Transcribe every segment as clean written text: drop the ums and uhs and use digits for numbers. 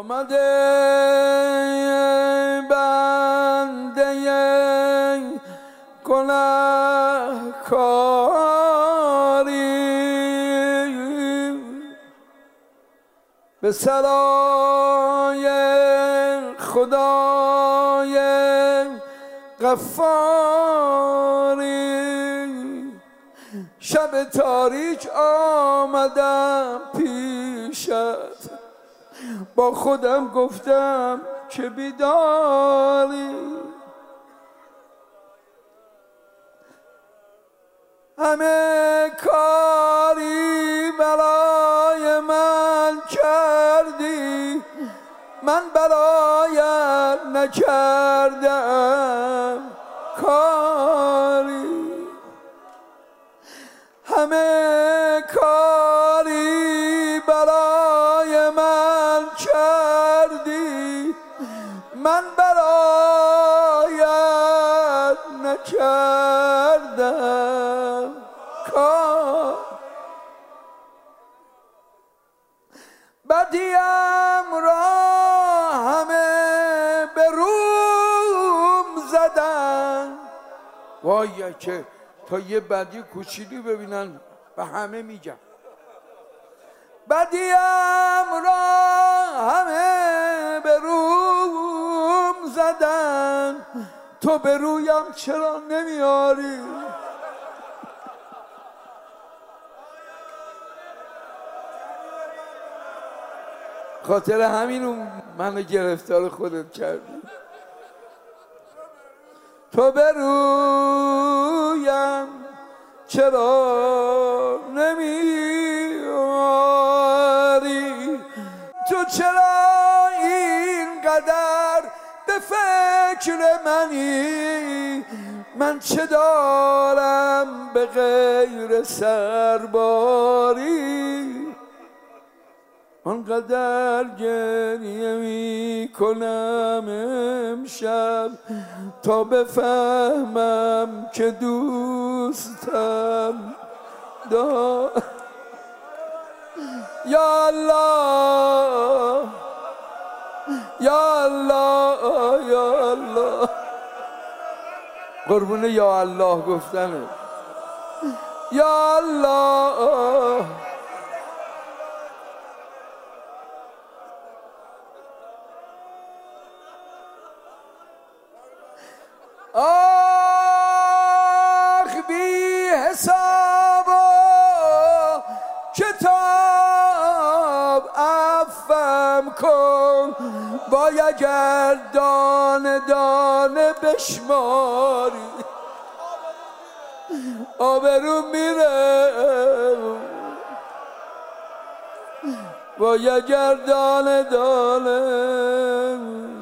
آمده بنده گناهکاری به سرای خدای غفاری شب تاریک آمدم پیشت با خودم گفتم که بیداری همه کاری برای من کردی من برایت نکردم کاری همه کاری برای من کردی من برایت نکردم کار بدیم را همه به روم زدن وای که تا یه بدی کوچیکی ببینن به همه میگم بدیم را همه به روم زدن تو به رویم چرا نمیاری خاطر همین منو گرفتار خودت کردی تو به رویم چرا نمیاری تو چرا اینقدر به فکر منی من چه دارم به غیر سرباری آنقدر گریه می کنم امشب تا بفهمم که دوستم یا الله یا الله یا الله قربون یا الله گفتنه یا الله آخ بی حساب و کتاب عفم کن باید اگر دانه دانه بشماری آبرو میره باید اگر دانه دانه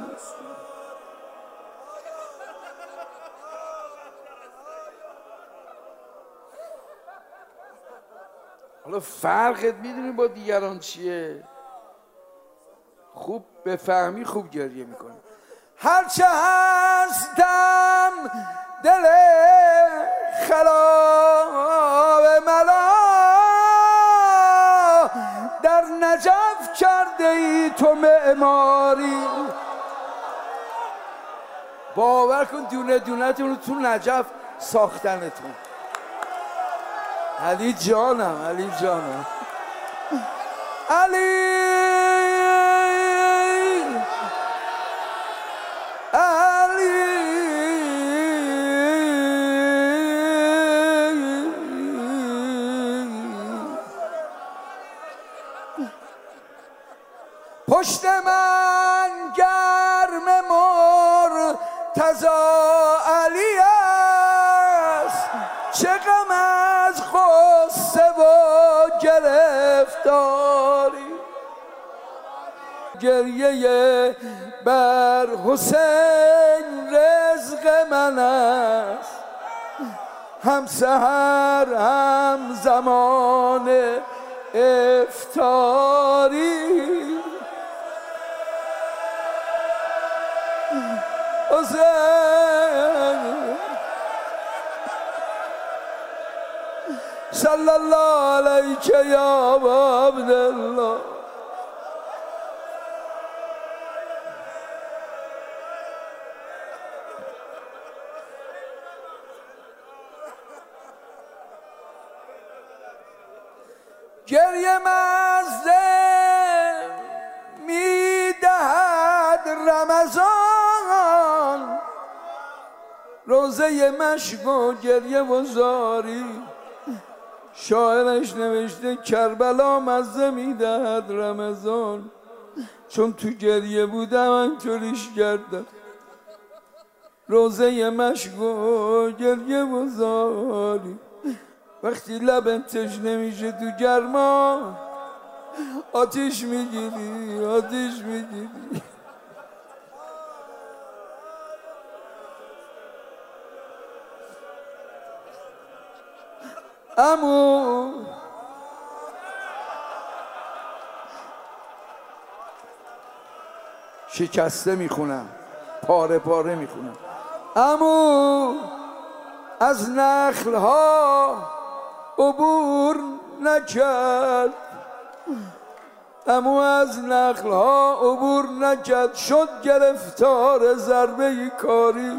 حالا فرقت میدونی با دیگران چیه؟ خوب بفهمی خوب گریه میکنی هرچه هستم دل خراب ملا در نجف کرده ای تو معماری باور کن دونه دونه تون تو نجف ساختنتون علی جانم علی جانم علی علی پشت من گرم مرتضی علی است چه غم از غصه و گرفتاری گریه بر حسین رزق من است هم سحر هم زمان افطاری حسین صلی الله علیک یا عبدالله گریه مزه میدهد رمضان، روزه مشک و گریه و زاری. شاعرش نوشته کربلا مزه میدهد رمضان، چون تو گریه بودم اینطوریش کردم. روزه مشک و گریه و زاری، وقتی لبت تشنه میشه تو گرما آتیش میگیری، آتیش میگیری. عمو شکسته میخونم، پاره پاره میخونم. عمو از نخلها عبور نکرد، عمو از نخلها عبور نکرد، شد گرفتار ضربه کاری.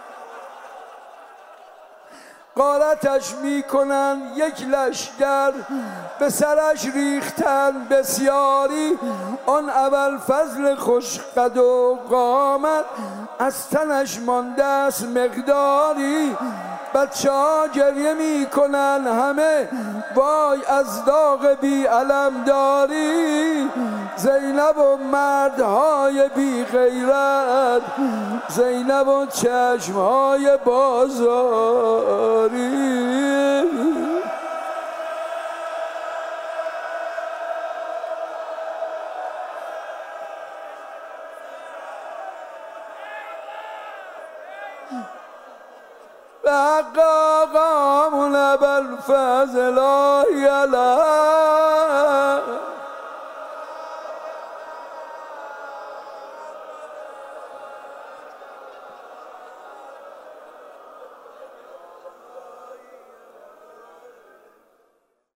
غارتش میکنن یک لشگر، به سرش ریختن بسیاری. آن اول فضل خوش قد و قامت، از تنش مانده است مقداری. بچه ها گریه میکنن همه، وای از داغ بی علمداری. زینب و مردهای بی غیرت، زینب و چشمهای بازاری. به حق آقامون ابوالفضل الهی علیه